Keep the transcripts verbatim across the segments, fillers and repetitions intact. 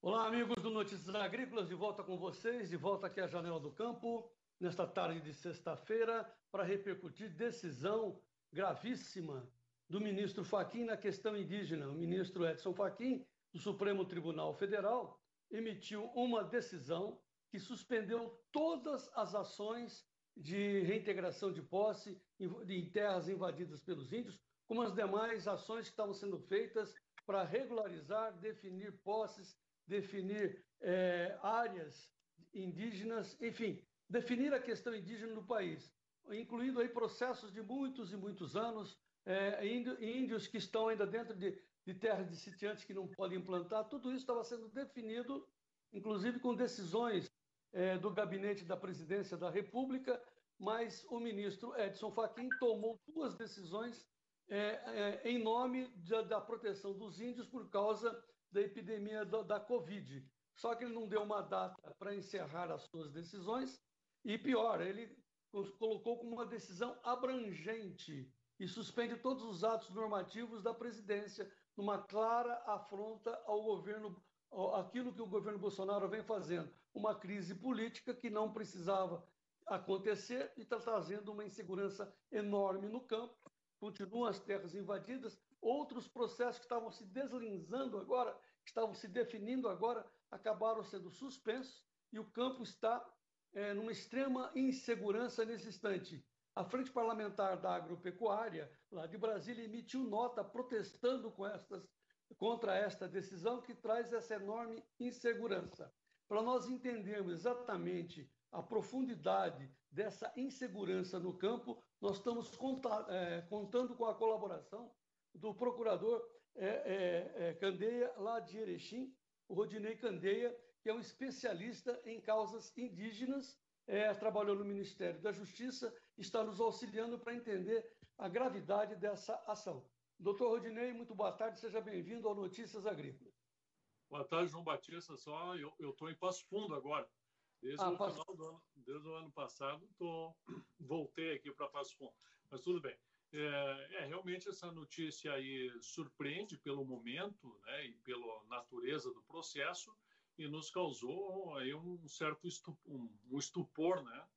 Olá, amigos do Notícias Agrícolas, de volta com vocês, de volta aqui à Janela do Campo, nesta tarde de sexta-feira, para repercutir decisão gravíssima do ministro Fachin na questão indígena. O ministro Edson Fachin, do Supremo Tribunal Federal, emitiu uma decisão que suspendeu todas as ações de reintegração de posse em terras invadidas pelos índios, como as demais ações que estavam sendo feitas para regularizar, definir posses, definir é, áreas indígenas, enfim, definir a questão indígena no país, incluindo aí processos de muitos e muitos anos, é, índios que estão ainda dentro de, de terras de sitiantes que não podem implantar, tudo isso estava sendo definido, inclusive com decisões é, do gabinete da presidência da República, mas o ministro Edson Fachin tomou duas decisões é, é, em nome da, da proteção dos índios por causa da epidemia da, da Covid. Só que ele não deu uma data para encerrar as suas decisões e, pior, ele colocou como uma decisão abrangente e suspende todos os atos normativos da presidência, numa clara afronta ao governo, aquilo que o governo Bolsonaro vem fazendo, uma crise política que não precisava acontecer e está trazendo uma insegurança enorme no campo. Continuam as terras invadidas, outros processos que estavam se deslizando agora, que estavam se definindo agora, acabaram sendo suspensos e o campo está é, numa extrema insegurança nesse instante. A Frente Parlamentar da Agropecuária, lá de Brasília, emitiu nota protestando com estas, contra esta decisão que traz essa enorme insegurança. Para nós entendermos exatamente a profundidade dessa insegurança no campo, nós estamos conta, é, contando com a colaboração do procurador é, é, é, Candeia, lá de Erechim, o Rodinei Candeia, que é um especialista em causas indígenas, é, trabalhou no Ministério da Justiça, está nos auxiliando para entender a gravidade dessa ação. Doutor Rodinei, muito boa tarde, seja bem-vindo ao Notícias Agrícolas. Boa tarde, João Batista. Só eu estou em Passo Fundo agora. Desde ah, o Passo... final do ano, desde o ano passado, tô, voltei aqui para Passo Fundo. Mas tudo bem. É, é, realmente essa notícia aí surpreende pelo momento, né, e pela natureza do processo e nos causou aí um certo estupor, um, um estupor, né,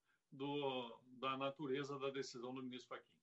do, da natureza da decisão do ministro Fachin.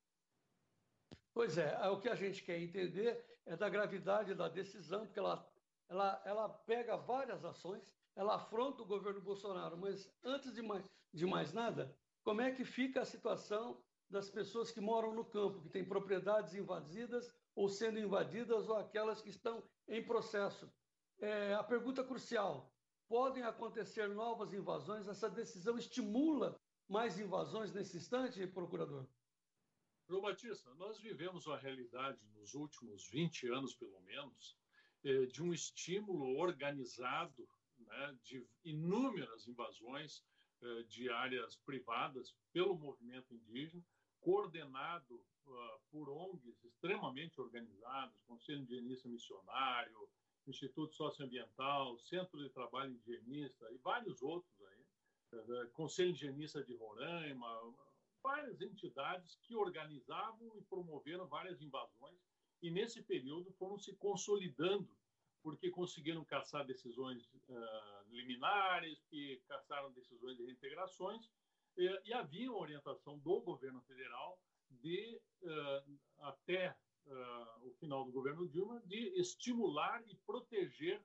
Pois é, o que a gente quer entender é da gravidade da decisão, porque ela, ela, ela pega várias ações, ela afronta o governo Bolsonaro, mas antes de mais, de mais nada, como é que fica a situação das pessoas que moram no campo, que têm propriedades invadidas ou sendo invadidas ou aquelas que estão em processo? É, a pergunta crucial, podem acontecer novas invasões? Essa decisão estimula mais invasões nesse instante, procurador? João Batista, nós vivemos uma realidade nos últimos vinte anos, pelo menos, de um estímulo organizado, né, de inúmeras invasões de áreas privadas pelo movimento indígena, coordenado uh, por O N Gs extremamente organizados, Conselho Indigenista Missionário, Instituto Socioambiental, Centro de Trabalho Indigenista e vários outros aí, uh, Conselho Indigenista de Roraima, várias entidades que organizavam e promoveram várias invasões e nesse período foram se consolidando porque conseguiram caçar decisões uh, liminares, que caçaram decisões de reintegrações e, e havia uma orientação do governo federal de, uh, até uh, o final do governo Dilma, de estimular e proteger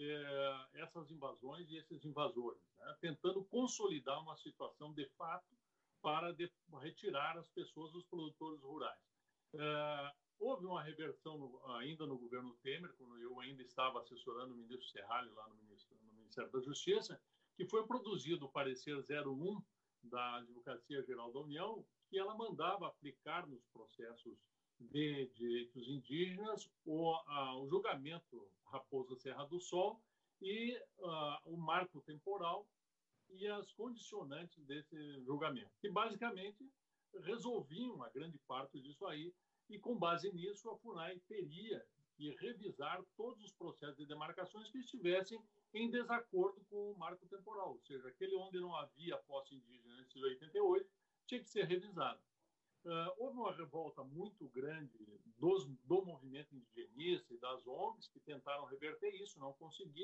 uh, essas invasões e esses invasores, né? Tentando consolidar uma situação de fato para de, retirar as pessoas dos produtores rurais. Uh, houve uma reversão no, ainda no governo Temer, quando eu ainda estava assessorando o ministro Serralho lá no, ministro, no Ministério da Justiça, que foi produzido o parecer zero um da Advocacia Geral da União, que ela mandava aplicar nos processos de direitos indígenas o, a, o julgamento Raposa Serra do Sol e a, o marco temporal e as condicionantes desse julgamento, que basicamente resolviam a grande parte disso aí, e com base nisso a FUNAI teria que revisar todos os processos de demarcações que estivessem em desacordo com o marco temporal, ou seja, aquele onde não havia posse indígena antes de oitenta e oito tinha que ser revisado. Uh, houve uma revolta muito grande dos, do movimento indigenista e das O N Gs que tentaram reverter isso, não conseguiram,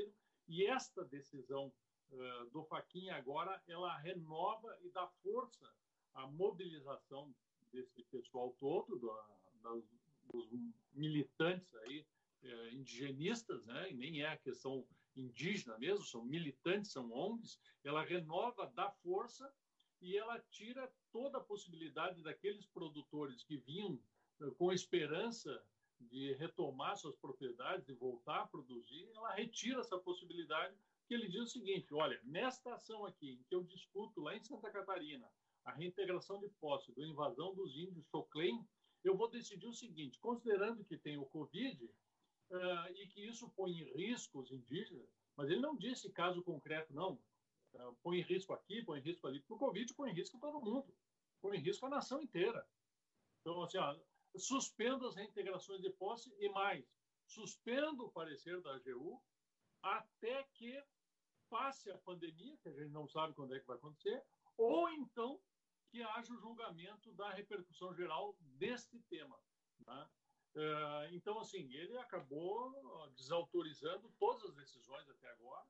E esta decisão uh, do Fachin agora, ela renova e dá força à mobilização desse pessoal todo, do, das, dos militantes aí, uh, indigenistas, né? E nem é a questão indígena mesmo, são militantes, são O N Gs. Ela renova, dá força e ela tira toda a possibilidade daqueles produtores que vinham uh, com esperança de retomar suas propriedades, de voltar a produzir, ela retira essa possibilidade, que ele diz o seguinte: olha, nesta ação aqui, em que eu discuto lá em Santa Catarina a reintegração de posse do invasão dos índios Choclen, eu vou decidir o seguinte, considerando que tem o Covid uh, e que isso põe em risco os indígenas, mas ele não disse caso concreto, não, uh, põe em risco aqui, põe em risco ali, porque o Covid põe em risco todo mundo, põe em risco a nação inteira. Então, assim, ó, suspendo as reintegrações de posse e mais, suspendo o parecer da A G U até que passe a pandemia, que a gente não sabe quando é que vai acontecer, ou então que haja o julgamento da repercussão geral deste tema. Tá? Então, assim, ele acabou desautorizando todas as decisões até agora.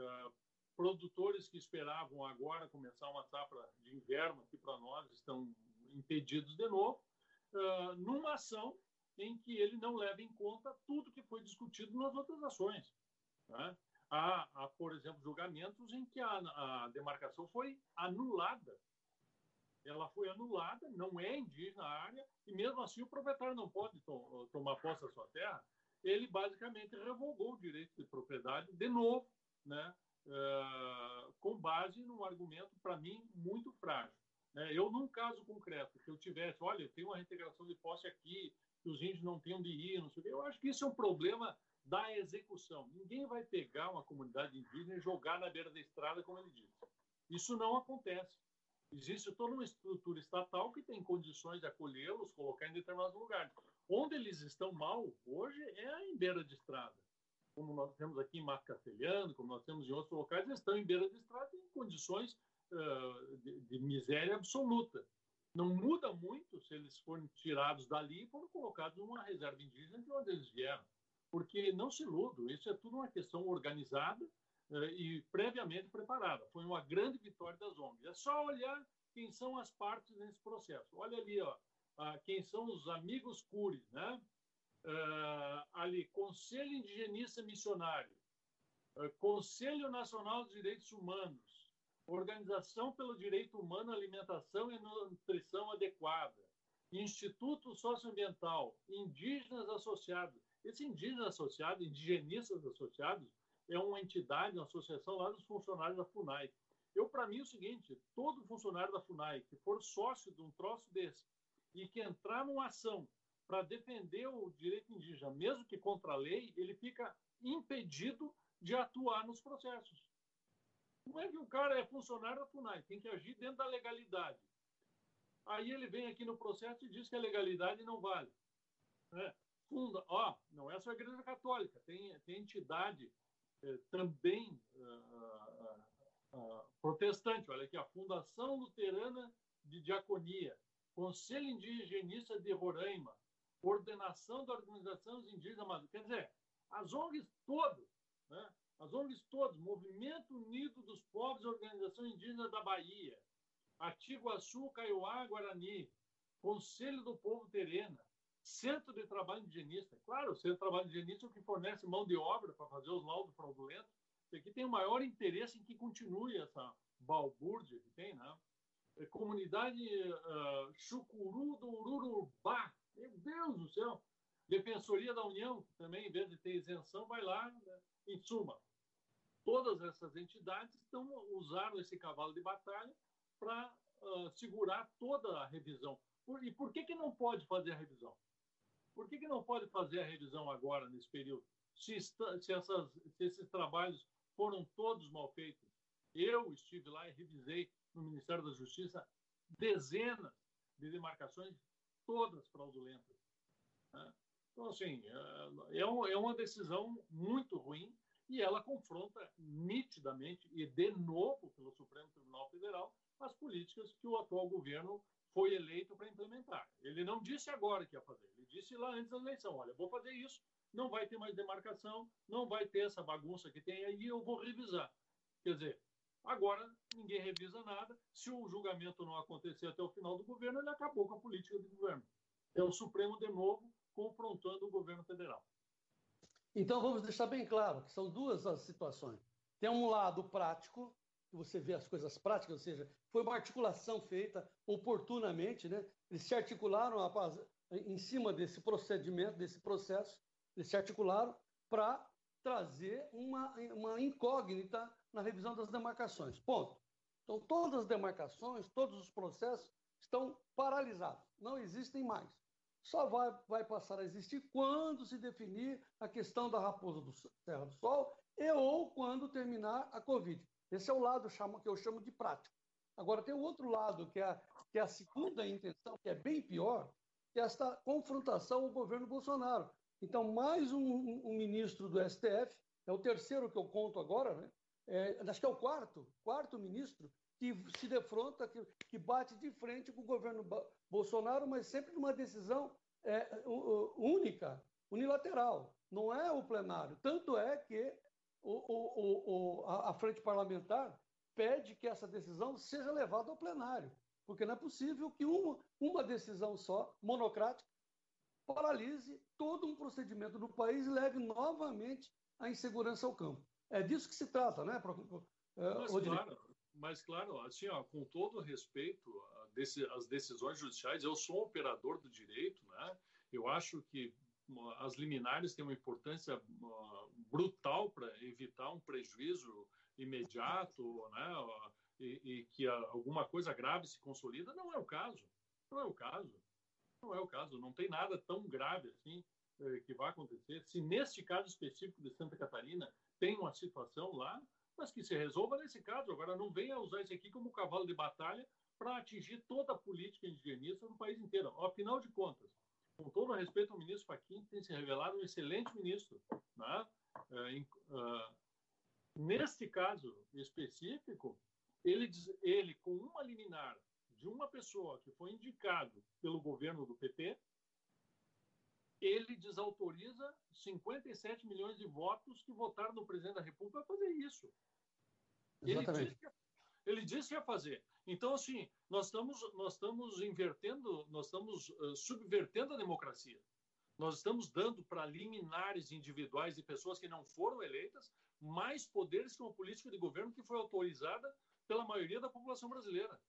Produtores que esperavam agora começar uma safra de inverno aqui para nós estão impedidos de novo. Uh, numa ação em que ele não leva em conta tudo que foi discutido nas outras ações. Né? Há, há, por exemplo, julgamentos em que a, a demarcação foi anulada. Ela foi anulada, não é indígena a área, e mesmo assim o proprietário não pode to tomar posse da sua terra. Ele basicamente revogou o direito de propriedade de novo, né? uh, com base num argumento, para mim, muito frágil. Eu, num caso concreto, que eu tivesse, olha, eu tenho uma reintegração de posse aqui, que os índios não tenham de ir, não sei o quê, eu acho que isso é um problema da execução. Ninguém vai pegar uma comunidade indígena e jogar na beira da estrada, como ele disse. Isso não acontece. Existe toda uma estrutura estatal que tem condições de acolhê-los, colocar em determinados lugares. Onde eles estão mal, hoje, é em beira de estrada. Como nós temos aqui em Mato Castelhano, como nós temos em outros locais, eles estão em beira de estrada em condições Uh, de, de miséria absoluta. Não muda muito se eles forem tirados dali e forem colocados numa reserva indígena de onde eles vieram. Porque, não se iludam, isso é tudo uma questão organizada uh, e previamente preparada. Foi uma grande vitória das O N Gs. É só olhar quem são as partes nesse processo. Olha ali, ó, uh, quem são os amigos Cury, né? Uh, ali, Conselho Indigenista Missionário, uh, Conselho Nacional dos Direitos Humanos, Organização pelo Direito Humano, Alimentação e Nutrição Adequada, Instituto Socioambiental, Indígenas Associados. Esse Indígenas Associado, Indigenistas Associados, é uma entidade, uma associação lá dos funcionários da FUNAI. Eu, para mim, é o seguinte, todo funcionário da FUNAI que for sócio de um troço desse e que entrar numa ação para defender o direito indígena, mesmo que contra a lei, ele fica impedido de atuar nos processos. Como é que o cara é funcionário da FUNAI? Tem que agir dentro da legalidade. Aí ele vem aqui no processo e diz que a legalidade não vale. É, funda, ó, não é só a Igreja Católica, tem, tem entidade é, também uh, uh, uh, protestante. Olha aqui, a Fundação Luterana de Diaconia, Conselho Indigenista de Roraima, Coordenação da Organização dos Indígenas. Quer dizer, as O N Gs todas, né? As O N Gs todas, Movimento Unido dos Povos e Organização Indígena da Bahia, Atiguaçu, Kaiowá, Guarani, Conselho do Povo Terena, Centro de Trabalho Indigenista. Claro, o Centro de Trabalho Indigenista é o que fornece mão de obra para fazer os laudos fraudulentos. Isso aqui tem o maior interesse em que continue essa balbúrdia que tem, né? Comunidade uh, Chucuru do Ururubá. Meu Deus do céu! Defensoria da União, que também, em vez de ter isenção, vai lá, né? Em suma. Todas essas entidades estão, usaram esse cavalo de batalha para uh, segurar toda a revisão. Por, e por que, que não pode fazer a revisão? Por que, que não pode fazer a revisão agora, nesse período? Se, está, se, essas, se esses trabalhos foram todos mal feitos. Eu estive lá e revisei no Ministério da Justiça dezenas de demarcações, todas fraudulentas. Né? Então, assim, é, é uma decisão muito ruim e ela confronta nitidamente e de novo pelo Supremo Tribunal Federal as políticas que o atual governo foi eleito para implementar. Ele não disse agora que ia fazer, ele disse lá antes da eleição, olha, vou fazer isso não vai ter mais demarcação, não vai ter essa bagunça que tem aí, eu vou revisar. Quer dizer, agora ninguém revisa nada. Se o julgamento não acontecer até o final do governo, ele acabou com a política do governo. É o Supremo, de novo, confrontando o governo federal. Então, vamos deixar bem claro que são duas as situações. Tem um lado prático, que você vê as coisas práticas, ou seja, foi uma articulação feita oportunamente, né? Eles se articularam em cima desse procedimento, desse processo, eles se articularam para trazer uma, uma incógnita na revisão das demarcações. Ponto. Então, todas as demarcações, todos os processos estão paralisados, não existem mais. Só vai, vai passar a existir quando se definir a questão da Raposa do Serra do Sol e ou quando terminar a Covid. Esse é o lado que eu chamo de prático. Agora, tem o outro lado, que é, a, que é a segunda intenção, que é bem pior, que é esta confrontação ao governo Bolsonaro. Então, mais um, um, um ministro do S T F, é o terceiro que eu conto agora, né? É, acho que é o quarto, quarto ministro, que se defronta, que, que bate de frente com o governo Bolsonaro, mas sempre numa decisão é, única, unilateral. Não é o plenário. Tanto é que o, o, o, a, a frente parlamentar pede que essa decisão seja levada ao plenário, porque não é possível que uma, uma decisão só, monocrática, paralise todo um procedimento no país e leve novamente a insegurança ao campo. É disso que se trata, né, Mas, claro, mas, claro, assim, ó, com todo respeito às decisões judiciais, eu sou um operador do direito, né? Eu acho que as liminares têm uma importância brutal para evitar um prejuízo imediato, né? E, e que alguma coisa grave se consolida. Não é o caso. Não é o caso. Não é o caso. Não tem nada tão grave assim que vai acontecer. Se neste caso específico de Santa Catarina tem uma situação lá, mas que se resolva nesse caso. Agora, não venha usar isso aqui como cavalo de batalha para atingir toda a política indigenista no país inteiro. Afinal de contas, com todo respeito ao ministro Fachin, tem se revelado um excelente ministro, né? Uh, neste caso específico, ele, ele, com uma liminar de uma pessoa que foi indicado pelo governo do P T, ele desautoriza cinquenta e sete milhões de votos que votaram no presidente da República para fazer isso. Ele disse, que, ele disse que ia fazer. Então, assim, nós estamos, nós estamos invertendo, nós estamos uh, subvertendo a democracia. Nós estamos dando para liminares individuais de pessoas que não foram eleitas mais poderes que uma política de governo que foi autorizada pela maioria da população brasileira.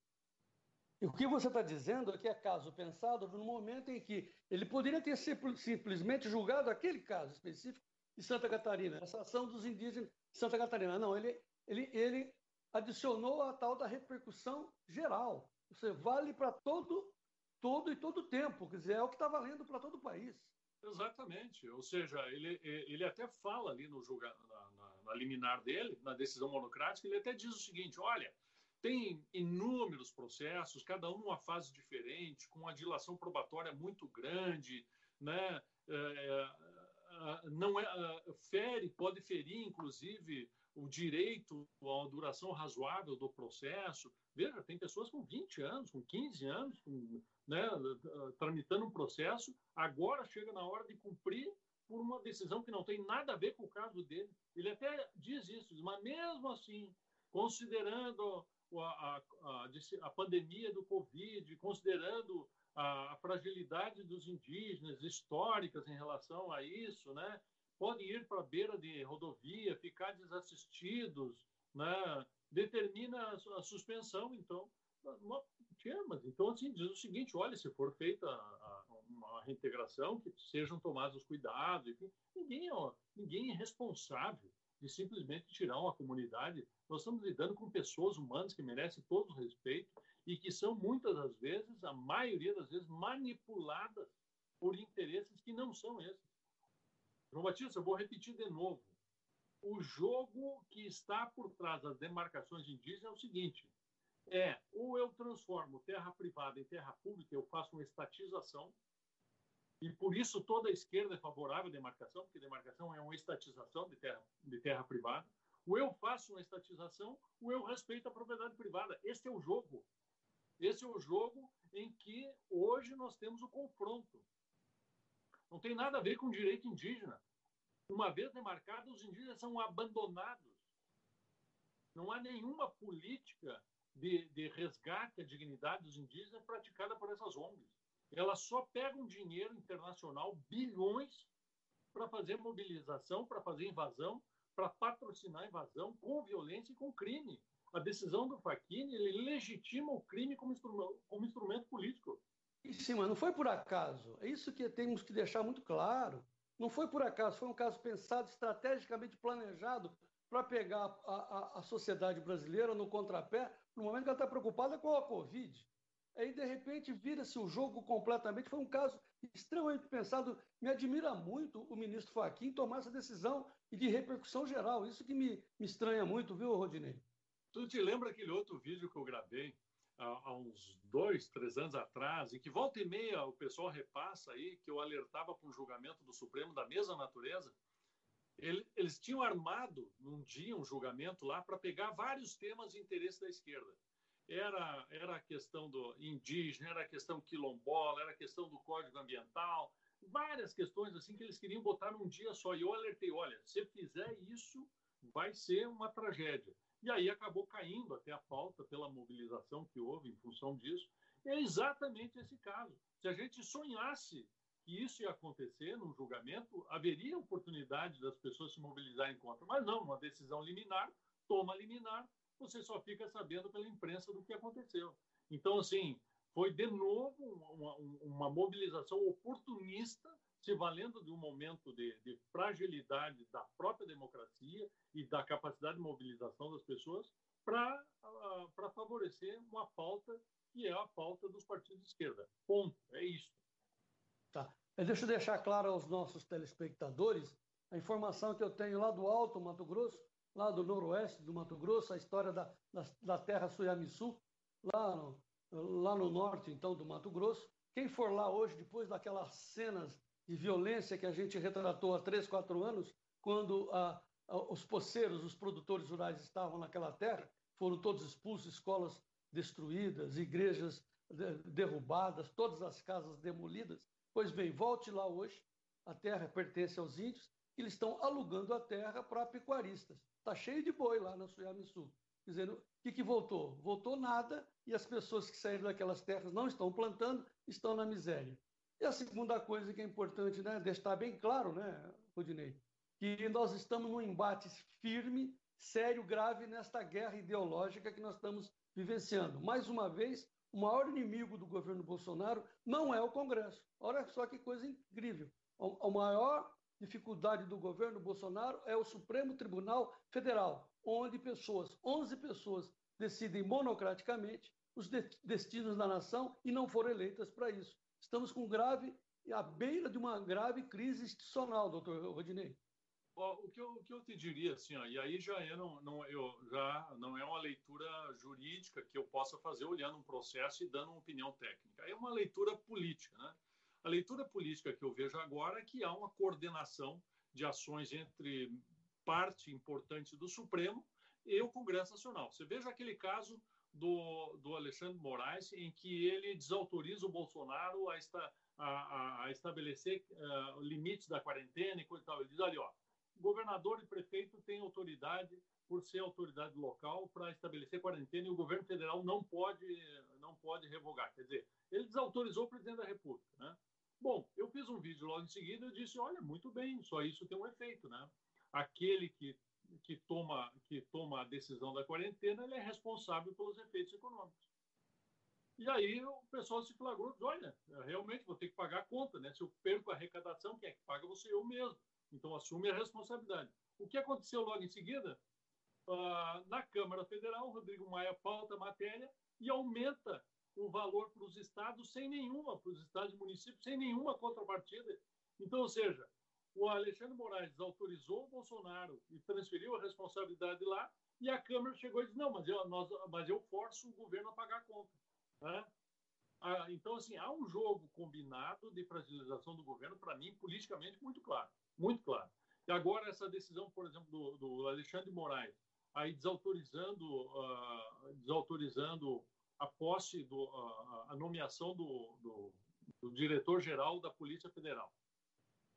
E o que você está dizendo é que é caso pensado no momento em que ele poderia ter simplesmente julgado aquele caso específico de Santa Catarina, essa ação dos indígenas de Santa Catarina. Não, ele, ele, ele adicionou a tal da repercussão geral. Você vale para todo, todo e todo tempo, quer dizer, é o que está valendo para todo o país. Exatamente. Ou seja, ele, ele até fala ali no julga, na, na, na liminar dele, na decisão monocrática, ele até diz o seguinte, olha, tem inúmeros processos, cada um numa fase diferente, com uma dilação probatória muito grande, né? É, não é, fere, pode ferir, inclusive, o direito a uma duração razoável do processo. Veja, tem pessoas com vinte anos, com quinze anos, com, né, tramitando um processo, agora chega na hora de cumprir por uma decisão que não tem nada a ver com o caso dele. Ele até diz isso, mas mesmo assim, considerando a, a, a, a pandemia do Covid, considerando a, a fragilidade dos indígenas históricas em relação a isso, né? Podem ir para a beira de rodovia, ficar desassistidos, né? Determina a, a suspensão, então. Uma, mas, então, assim, diz o seguinte, olha, se for feita a, a, uma reintegração, que sejam tomados os cuidados, enfim, ninguém, ó, ninguém é responsável de simplesmente tirar uma comunidade. Nós estamos lidando com pessoas humanas que merecem todo o respeito e que são, muitas das vezes, a maioria das vezes, manipuladas por interesses que não são esses. João Batista, eu vou repetir de novo. O jogo que está por trás das demarcações indígenas é o seguinte, é, ou eu transformo terra privada em terra pública, eu faço uma estatização, e por isso toda a esquerda é favorável à demarcação, porque demarcação é uma estatização de terra, de terra privada, ou eu faço uma estatização, ou eu respeito a propriedade privada. Esse é o jogo. Esse é o jogo em que hoje nós temos o confronto. Não tem nada a ver com direito indígena, Uma vez demarcados, os indígenas são abandonados. Não há nenhuma política de, de resgate à dignidade dos indígenas praticada por essas O N Gs. Elas só pegam dinheiro internacional, bilhões, para fazer mobilização, para fazer invasão, para patrocinar a invasão com violência e com crime. A decisão do Fachin, ele legitima o crime como instrumento, como instrumento político. Em cima, não foi por acaso. É isso que temos que deixar muito claro. Não foi por acaso, foi um caso pensado, estrategicamente planejado para pegar a, a, a sociedade brasileira no contrapé, no momento que ela está preocupada com a Covid. Aí, de repente, vira-se o jogo completamente. Foi um caso extremamente pensado. Me admira muito o ministro Fachin tomar essa decisão e de repercussão geral. Isso que me, me estranha muito, viu, Rodinei? Tu te lembra aquele outro vídeo que eu gravei há, há uns dois, três anos atrás, e que volta e meia o pessoal repassa aí, que eu alertava para um julgamento do Supremo da mesma natureza? Ele, eles tinham armado num dia um julgamento lá para pegar vários temas de interesse da esquerda. Era, era a questão do indígena, era a questão quilombola, era a questão do Código Ambiental, várias questões assim que eles queriam botar num dia só. E eu alertei, olha, se fizer isso, vai ser uma tragédia. E aí acabou caindo até a pauta pela mobilização que houve em função disso. É exatamente esse caso. Se a gente sonhasse que isso ia acontecer num julgamento, haveria oportunidade das pessoas se mobilizarem contra. Mas não, uma decisão liminar, toma liminar, você só fica sabendo pela imprensa do que aconteceu. Então, assim, foi de novo uma, uma mobilização oportunista, se valendo de um momento de, de fragilidade da própria democracia e da capacidade de mobilização das pessoas para uh, para favorecer uma pauta que é a pauta dos partidos de esquerda. Ponto. É isso. Tá. Deixa eu deixar claro aos nossos telespectadores a informação que eu tenho lá do Alto Mato Grosso, lá do noroeste do Mato Grosso, a história da, da, da terra Suiamiçu, lá no, lá no norte, então, do Mato Grosso. Quem for lá hoje, depois daquelas cenas de violência que a gente retratou há três, quatro anos, quando a, a, os poceiros, os produtores rurais estavam naquela terra, foram todos expulsos, escolas destruídas, igrejas de, derrubadas, todas as casas demolidas. Pois bem, volte lá hoje, a terra pertence aos índios, eles estão alugando a terra para pecuaristas. Está cheio de boi lá na Suiamiçu. Dizendo, o que, que voltou? Voltou nada e as pessoas que saíram daquelas terras não estão plantando, estão na miséria. E a segunda coisa que é importante, né, deixar bem claro, né, Rodinei, que nós estamos num embate firme, sério, grave nesta guerra ideológica que nós estamos vivenciando. Mais uma vez, o maior inimigo do governo Bolsonaro não é o Congresso. Olha só que coisa incrível. A maior dificuldade do governo Bolsonaro é o Supremo Tribunal Federal, onde pessoas, onze pessoas, decidem monocraticamente os destinos da nação e não foram eleitas para isso. Estamos com grave, à beira de uma grave crise institucional, doutor Rodinei. O que, eu, o que eu te diria, assim, ó, e aí já é, não, não, eu, já não é uma leitura jurídica que eu possa fazer olhando um processo e dando uma opinião técnica. É uma leitura política, né? A leitura política que eu vejo agora é que há uma coordenação de ações entre parte importante do Supremo e o Congresso Nacional. Você veja aquele caso do, do Alexandre de Moraes, em que ele desautoriza o Bolsonaro a, esta, a, a estabelecer uh, limites da quarentena e coisa e tal. Ele diz ali, ó, governador e prefeito têm autoridade, por ser autoridade local, para estabelecer quarentena e o governo federal não pode, não pode revogar. Quer dizer, ele desautorizou o presidente da República, né? Bom, eu fiz um vídeo logo em seguida e disse, olha, muito bem, só isso tem um efeito, né? Aquele que, que, toma, que toma a decisão da quarentena, ele é responsável pelos efeitos econômicos. E aí o pessoal se flagrou, diz, olha, realmente vou ter que pagar a conta, né? Se eu perco a arrecadação, quem é que paga? Você, eu mesmo. Então, assume a responsabilidade. O que aconteceu logo em seguida? Uh, na Câmara Federal, o Rodrigo Maia pauta a matéria e aumenta o valor para os estados sem nenhuma, para os estados e municípios, sem nenhuma contrapartida. Então, ou seja, o Alexandre Moraes desautorizou o Bolsonaro e transferiu a responsabilidade lá, e a Câmara chegou e disse, não, mas eu, nós, mas eu forço o governo a pagar a conta. Né? Ah, então, assim, há um jogo combinado de fragilização do governo, para mim, politicamente, muito claro. Muito claro. E agora essa decisão, por exemplo, do, do Alexandre de Moraes, aí desautorizando, uh, desautorizando a posse, do, uh, a nomeação do, do, do diretor-geral da Polícia Federal.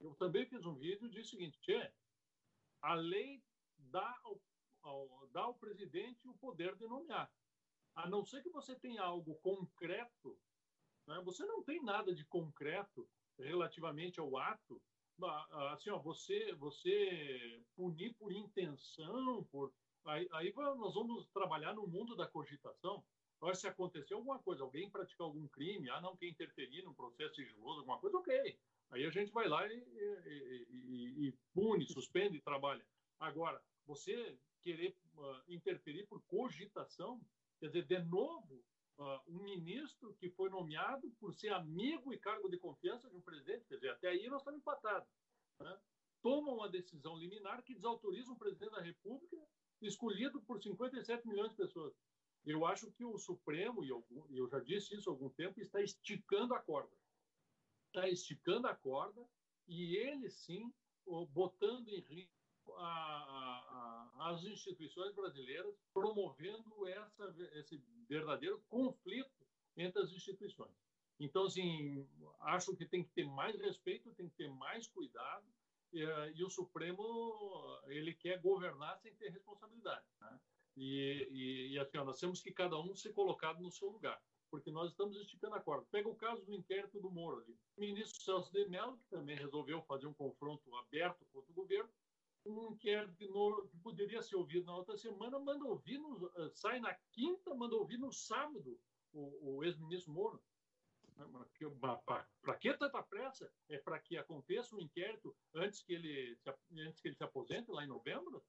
Eu também fiz um vídeo e disse o seguinte: Tchê, a lei dá ao, ao, dá ao presidente o poder de nomear. A não ser que você tenha algo concreto, né? Você não tem nada de concreto relativamente ao ato. Assim, ó, você, você punir por intenção, por aí, aí nós vamos trabalhar no mundo da cogitação. Agora, se acontecer alguma coisa, alguém praticar algum crime, ah, não quer interferir num processo sigiloso, alguma coisa, ok. Aí a gente vai lá e, e, e, e pune, suspende e trabalha. Agora, você querer uh, interferir por cogitação, quer dizer, de novo, uh, um ministro que foi nomeado por ser amigo e cargo de confiança de um presidente, quer dizer, até aí nós estamos empatados, né? Toma uma decisão liminar que desautoriza um presidente da República escolhido por cinquenta e sete milhões de pessoas. Eu acho que o Supremo, e eu, eu já disse isso há algum tempo, está esticando a corda. Está esticando a corda e ele, sim, botando em risco a, a, a, as instituições brasileiras, promovendo essa, esse verdadeiro conflito entre as instituições. Então, assim, acho que tem que ter mais respeito, tem que ter mais cuidado, e, e o Supremo, ele quer governar sem ter responsabilidade, né? E, e, e assim, ó, nós temos que cada um ser colocado no seu lugar, porque nós estamos esticando a corda. Pega o caso do inquérito do Moro ali. O ministro Celso de Mello, que também resolveu fazer um confronto aberto contra o governo, um inquérito que poderia ser ouvido na outra semana, manda ouvir no, sai na quinta, manda ouvir no sábado o, o ex-ministro Moro. Para que tanta pressa? É para que aconteça um inquérito antes que ele se, antes que ele se aposente, lá em novembro?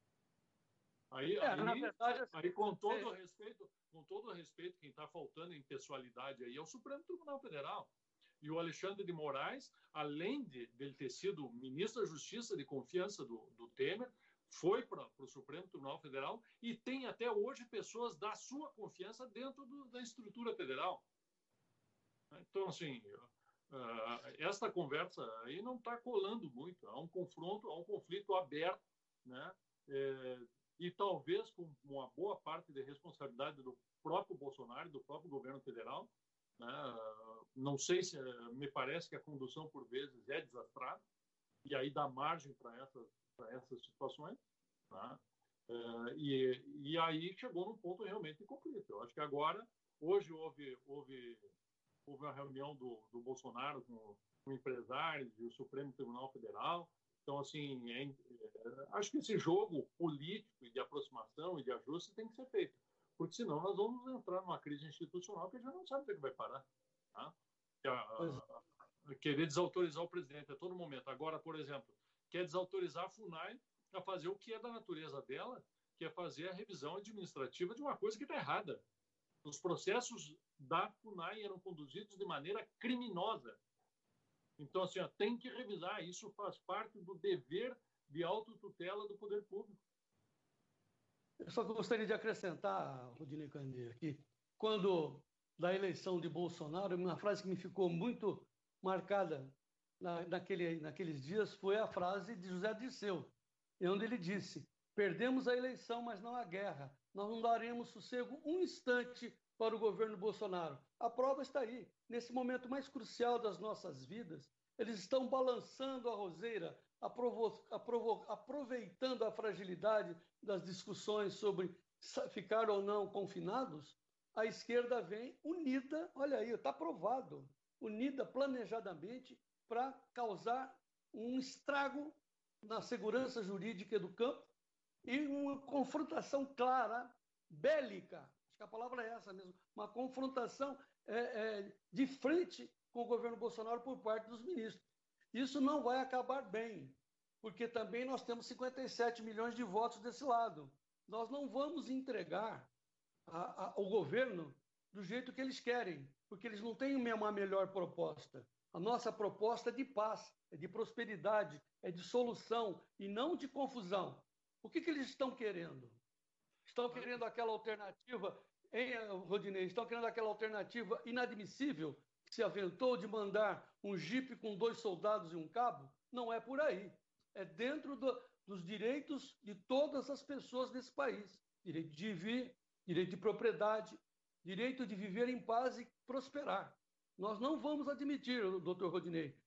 Aí, é, aí, na verdade, aí com todo o respeito, com todo o respeito, quem está faltando em pessoalidade aí é o Supremo Tribunal Federal. E o Alexandre de Moraes, além de ele ter sido ministro da Justiça de confiança do, do Temer, foi para o Supremo Tribunal Federal e tem até hoje pessoas da sua confiança dentro do, da estrutura federal. Então, assim, uh, esta conversa aí não está colando muito. Há um confronto, há um conflito aberto, né? É, e talvez com uma boa parte de responsabilidade do próprio Bolsonaro, do próprio governo federal, né? Não sei se, me parece que a condução por vezes é desastrada e aí dá margem para essas, para essas situações, né? É, e, e aí chegou num ponto realmente de conflito. Eu acho que agora, hoje houve, houve, houve uma reunião do, do Bolsonaro com, com empresários e o Supremo Tribunal Federal. Então, assim, é, é, acho que esse jogo político de aproximação e de ajuste tem que ser feito, porque senão nós vamos entrar numa crise institucional que a gente não sabe o que vai parar. Tá? A, a, a, querer desautorizar o presidente a todo momento. Agora, por exemplo, quer desautorizar a FUNAI a fazer o que é da natureza dela, que é fazer a revisão administrativa de uma coisa que está errada. Os processos da FUNAI eram conduzidos de maneira criminosa. Então, assim, ó, tem que revisar. Isso faz parte do dever de autotutela do poder público. Eu só gostaria de acrescentar, Rodinei Candeia, que quando da eleição de Bolsonaro, uma frase que me ficou muito marcada na, naquele, naqueles dias foi a frase de José Dirceu, onde ele disse: perdemos a eleição, mas não a guerra. Nós não daremos sossego um instante para o governo Bolsonaro. A prova está aí. Nesse momento mais crucial das nossas vidas, eles estão balançando a roseira, aprovo, aprovo, aproveitando a fragilidade das discussões sobre ficar ou não confinados. A esquerda vem unida, olha aí, está provado, unida planejadamente para causar um estrago na segurança jurídica do campo e uma confrontação clara, bélica, acho que a palavra é essa mesmo, uma confrontação é, é, de frente com o governo Bolsonaro por parte dos ministros. Isso não vai acabar bem, porque também nós temos cinquenta e sete milhões de votos desse lado. Nós não vamos entregar a, a, o governo do jeito que eles querem, porque eles não têm uma melhor proposta. A nossa proposta é de paz, é de prosperidade, é de solução e não de confusão. O que, que eles estão querendo? Estão querendo aquela alternativa, hein, Rodinei? Estão querendo aquela alternativa inadmissível que se aventou de mandar um jipe com dois soldados e um cabo? Não é por aí. É dentro do, dos direitos de todas as pessoas desse país. Direito de vir, direito de propriedade, direito de viver em paz e prosperar. Nós não vamos admitir, doutor Rodinei,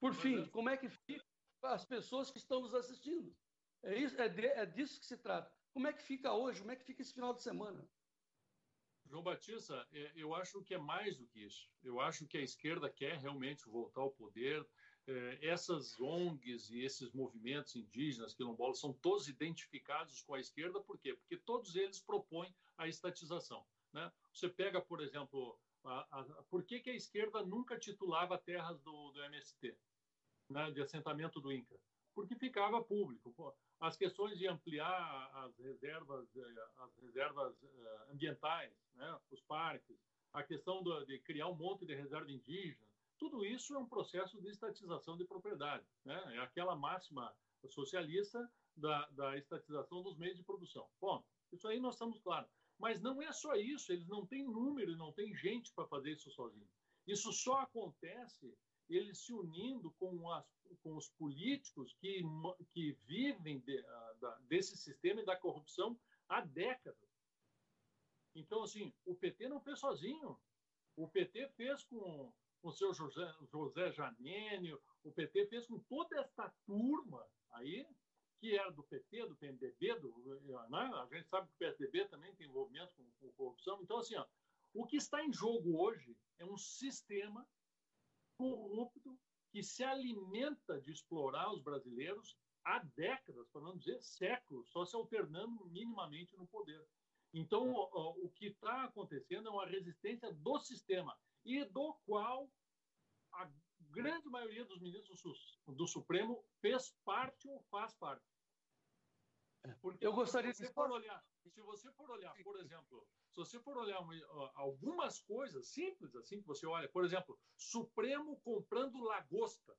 Por fim, como é que fica as pessoas que estão nos assistindo? É, isso, é, de, é disso que se trata. Como é que fica hoje? Como é que fica esse final de semana? João Batista, eu acho que é mais do que isso. Eu acho que a esquerda quer realmente voltar ao poder. Essas O N Gs e esses movimentos indígenas, quilombolas, são todos identificados com a esquerda. Por quê? Porque todos eles propõem a estatização, né? Você pega, por exemplo, a, a, por que, que a esquerda nunca titulava terras do, do M S T, né, de assentamento do INCRA? Porque ficava público. As questões de ampliar as reservas, as reservas ambientais, né, os parques, a questão de criar um monte de reserva indígena, tudo isso é um processo de estatização de propriedade, né? É aquela máxima socialista da, da estatização dos meios de produção. Bom, isso aí nós estamos claros. Mas não é só isso, eles não têm número, não têm gente para fazer isso sozinho. Isso só acontece eles se unindo com, as, com os políticos que, que vivem de, da, desse sistema e da corrupção há décadas. Então, assim, o P T não fez sozinho. O P T fez com o seu José, José Janênio, o P T fez com toda essa turma aí, que era do P T, do P M D B, do, né? A gente sabe que o P S D B também tem envolvimento com, com corrupção. Então, assim, ó, o que está em jogo hoje é um sistema corrupto que se alimenta de explorar os brasileiros há décadas, para não dizer séculos, só se alternando minimamente no poder. Então, o que está acontecendo é uma resistência do sistema e do qual a grande maioria dos ministros do Supremo fez parte ou faz parte. Porque eu gostaria se você for olhar, se você for olhar, por exemplo, se você for olhar uma, algumas coisas simples assim que você olha, por exemplo, Supremo comprando lagosta.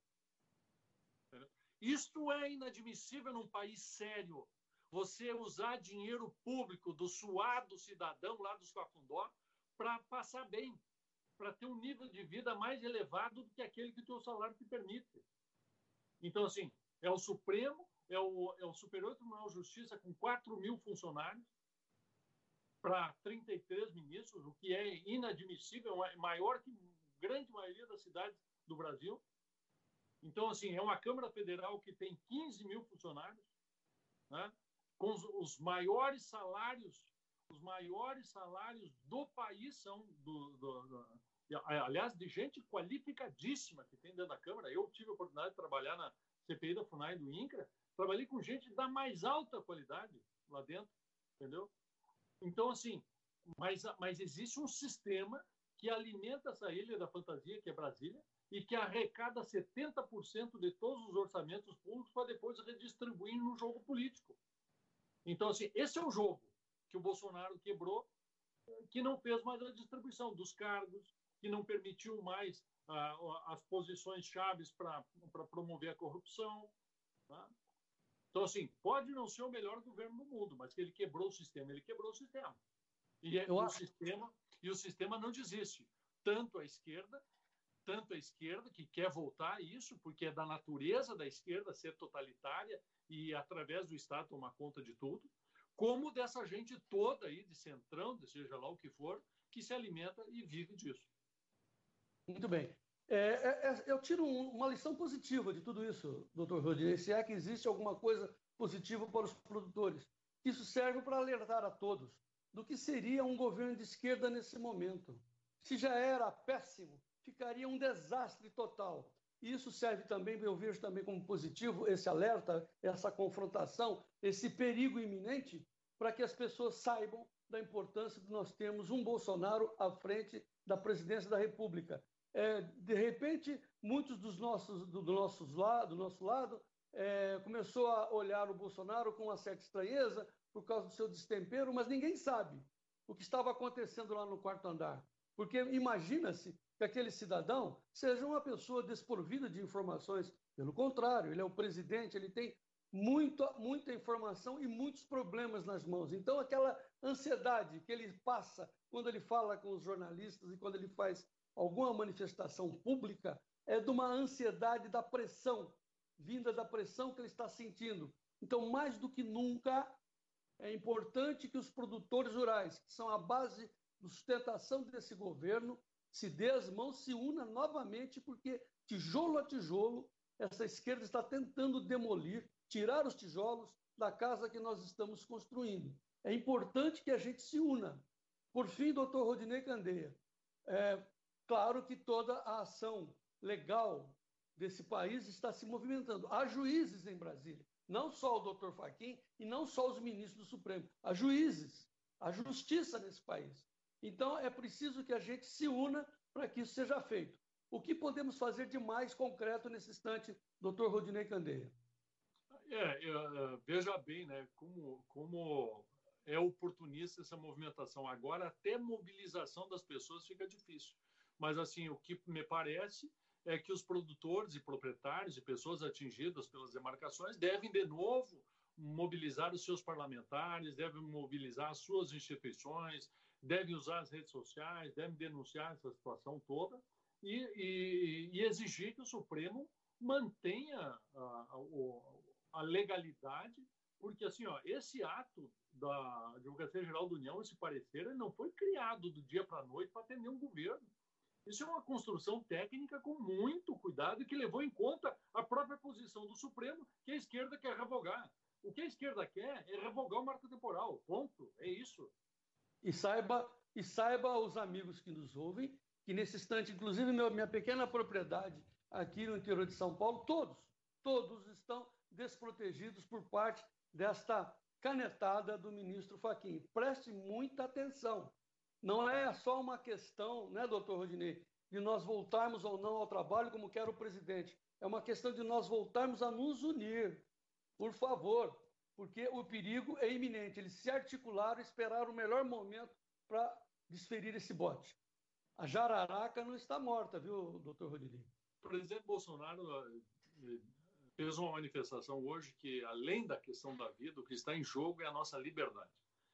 Isto é inadmissível num país sério. Você usar dinheiro público do suado cidadão lá dos Cafundó para passar bem, para ter um nível de vida mais elevado do que aquele que o teu salário te permite. Então, assim, é o Supremo, é o, é o Superior Tribunal de Justiça com quatro mil funcionários para trinta e três ministros, o que é inadmissível, é maior que a grande maioria das cidades do Brasil. Então, assim, é uma Câmara Federal que tem quinze mil funcionários, né, com os, os maiores salários, os maiores salários do país são, do, do, do, aliás, de gente qualificadíssima que tem dentro da Câmara. Eu tive a oportunidade de trabalhar na C P I da FUNAI do INCRA, trabalhei com gente da mais alta qualidade lá dentro, entendeu? Então, assim, mas, mas existe um sistema que alimenta essa ilha da fantasia, que é Brasília, e que arrecada setenta por cento de todos os orçamentos públicos para depois redistribuir no jogo político. Então, assim, esse é o jogo que o Bolsonaro quebrou, que não fez mais a distribuição dos cargos, que não permitiu mais ah, as posições chaves para promover a corrupção. Tá? Então, assim, pode não ser o melhor governo do mundo, mas que ele quebrou o sistema, ele quebrou o sistema. E, e, o, sistema, e o sistema não desiste. Tanto a esquerda, tanto a esquerda que quer voltar a isso, porque é da natureza da esquerda ser totalitária e, através do Estado, tomar conta de tudo, como dessa gente toda aí, de centrão, de seja lá o que for, que se alimenta e vive disso. Muito bem. É, é, eu tiro um, uma lição positiva de tudo isso, doutor Rodinei, se é que existe alguma coisa positiva para os produtores. Isso serve para alertar a todos do que seria um governo de esquerda nesse momento. Se já era péssimo, ficaria um desastre total. E isso serve também, eu vejo também como positivo, esse alerta, essa confrontação, esse perigo iminente, para que as pessoas saibam da importância de nós termos um Bolsonaro à frente da presidência da República. É, de repente, muitos dos nossos, do, do, nossos la, do nosso lado é, começou a olhar o Bolsonaro com uma certa estranheza por causa do seu destempero, mas ninguém sabe o que estava acontecendo lá no quarto andar. Porque imagina-se que aquele cidadão seja uma pessoa desprovida de informações. Pelo contrário, ele é o presidente, ele tem muita, muita informação e muitos problemas nas mãos. Então, aquela ansiedade que ele passa quando ele fala com os jornalistas e quando ele faz alguma manifestação pública é de uma ansiedade da pressão, vinda da pressão que ele está sentindo. Então, mais do que nunca, é importante que os produtores rurais, que são a base de sustentação desse governo, se dê as mãos, se una novamente, porque tijolo a tijolo, essa esquerda está tentando demolir, tirar os tijolos da casa que nós estamos construindo. É importante que a gente se una. Por fim, doutor Rodinei Candeia, é claro que toda a ação legal desse país está se movimentando. Há juízes em Brasília, não só o doutor Fachin e não só os ministros do Supremo. Há juízes, há justiça nesse país. Então, é preciso que a gente se una para que isso seja feito. O que podemos fazer de mais concreto nesse instante, doutor Rodinei Candeia? É, é, veja bem, né, como, como é oportunista essa movimentação. Agora, até mobilização das pessoas fica difícil. Mas, assim, o que me parece é que os produtores e proprietários e pessoas atingidas pelas demarcações devem, de novo, mobilizar os seus parlamentares, devem mobilizar as suas instituições, devem usar as redes sociais, devem denunciar essa situação toda e, e, e exigir que o Supremo mantenha a, a, a legalidade, porque assim, ó, esse ato da Advocacia Geral da União, esse parecer, ele não foi criado do dia para a noite para atender um governo. Isso é uma construção técnica com muito cuidado e que levou em conta a própria posição do Supremo, que a esquerda quer revogar. O que a esquerda quer é revogar o marco temporal. Ponto. É isso. E saiba, e saiba os amigos que nos ouvem, que nesse instante, inclusive meu, minha pequena propriedade aqui no interior de São Paulo, todos, todos estão desprotegidos por parte desta canetada do ministro Fachin. Preste muita atenção. Não é só uma questão, né, doutor Rodinei, de nós voltarmos ou não ao trabalho como quer o presidente. É uma questão de nós voltarmos a nos unir, por favor, porque o perigo é iminente. Eles se articularam e esperaram o melhor momento para desferir esse bote. A jararaca não está morta, viu, doutor Rodinei? O presidente Bolsonaro fez uma manifestação hoje que, além da questão da vida, o que está em jogo é a nossa liberdade.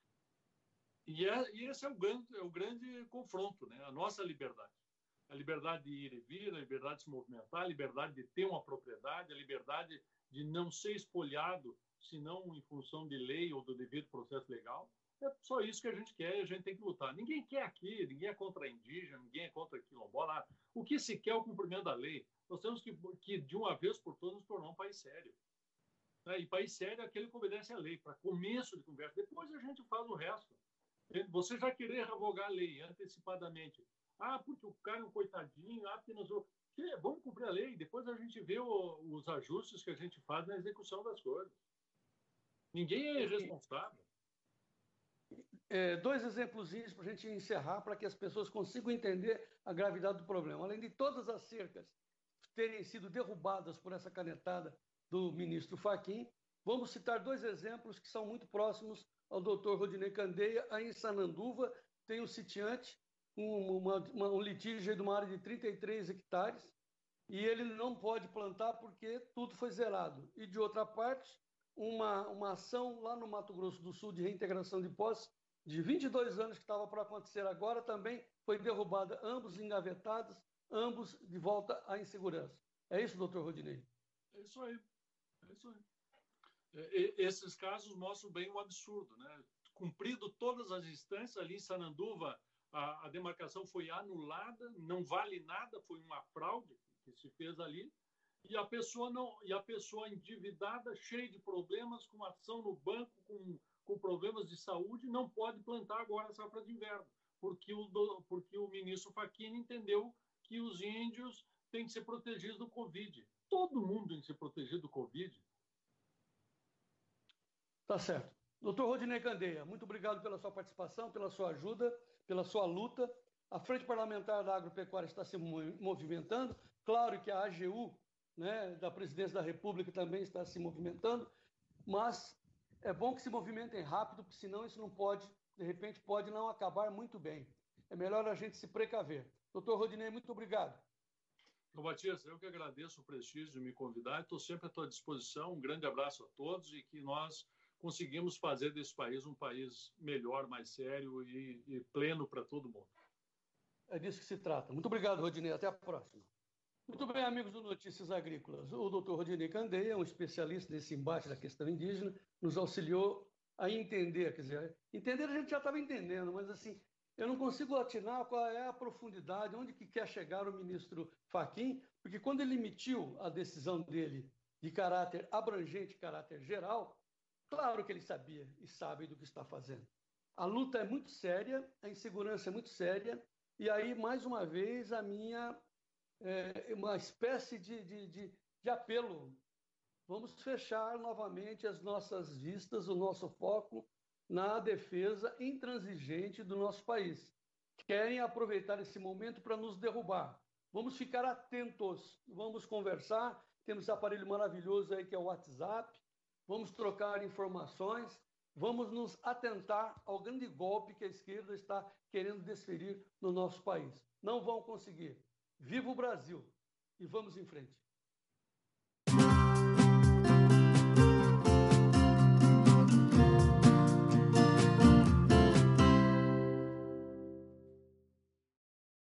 E, é, e esse é o, grande, é o grande confronto, né? A nossa liberdade. A liberdade de ir e vir, a liberdade de se movimentar, a liberdade de ter uma propriedade, a liberdade de não ser espoliado, senão em função de lei ou do devido processo legal. É só isso que a gente quer e a gente tem que lutar. Ninguém quer aqui, ninguém é contra indígena, ninguém é contra quilombola. O que se quer é o cumprimento da lei. Nós temos que, que de uma vez por todas, nos tornar um país sério. E país sério é aquele que obedece à lei, para começo de conversa. Depois a gente faz o resto. Você já querer revogar a lei antecipadamente. Ah, porque o cara é um coitadinho, ah, porque nós vamos cumprir a lei, depois a gente vê o, os ajustes que a gente faz na execução das coisas. Ninguém é irresponsável. É, dois exemplozinhos para a gente encerrar, para que as pessoas consigam entender a gravidade do problema. Além de todas as cercas terem sido derrubadas por essa canetada do ministro Fachin, vamos citar dois exemplos que são muito próximos ao doutor Rodinei Candeia. Aí em Sananduva tem um sitiante, um, uma, uma, um litígio de uma área de trinta e três hectares, e ele não pode plantar porque tudo foi zerado. E de outra parte, uma, uma ação lá no Mato Grosso do Sul de reintegração de posse de vinte e dois anos que estava para acontecer agora, também foi derrubada, ambos engavetados, ambos de volta à insegurança. É isso, doutor Rodinei? É isso aí. É isso aí. E, esses casos mostram bem o absurdo, né? Cumprido todas as instâncias, ali em Sananduva, a, a demarcação foi anulada, não vale nada, foi uma fraude que se fez ali, e a pessoa não, e a pessoa endividada, cheia de problemas, com ação no banco, com, com problemas de saúde, não pode plantar agora a safra de inverno, porque o, do, porque o ministro Fachin entendeu que os índios têm que ser protegidos do Covid. Todo mundo tem que ser protegido do Covid. Tá certo. Doutor Rodinei Candeia, muito obrigado pela sua participação, pela sua ajuda, pela sua luta. A Frente Parlamentar da Agropecuária está se movimentando. Claro que a A G U, né, da Presidência da República, também está se movimentando, mas é bom que se movimentem rápido, porque senão isso não pode, de repente, pode não acabar muito bem. É melhor a gente se precaver. Doutor Rodinei, muito obrigado. Ô, Matias, eu que agradeço o prestígio de me convidar. Estou sempre à tua disposição. Um grande abraço a todos e que nós conseguimos fazer desse país um país melhor, mais sério e, e pleno para todo mundo. É disso que se trata. Muito obrigado, Rodinei. Até a próxima. Muito bem, amigos do Notícias Agrícolas. O doutor Rodinei Candeia, um especialista nesse embate da questão indígena, nos auxiliou a entender. Quer dizer, entender a gente já estava entendendo, mas assim, Eu não consigo atinar qual é a profundidade, onde que quer chegar o ministro Fachin, porque quando ele emitiu a decisão dele de caráter abrangente, caráter geral, claro que ele sabia e sabe do que está fazendo. A luta é muito séria, a insegurança é muito séria, e aí, mais uma vez, a minha, é, uma espécie de, de, de, de apelo. Vamos fechar novamente as nossas vistas, o nosso foco na defesa intransigente do nosso país. Querem aproveitar esse momento para nos derrubar. Vamos ficar atentos, vamos conversar. Temos esse aparelho maravilhoso aí que é o WhatsApp. Vamos trocar informações. Vamos nos atentar ao grande golpe que a esquerda está querendo desferir no nosso país. Não vão conseguir. Viva o Brasil! E vamos em frente.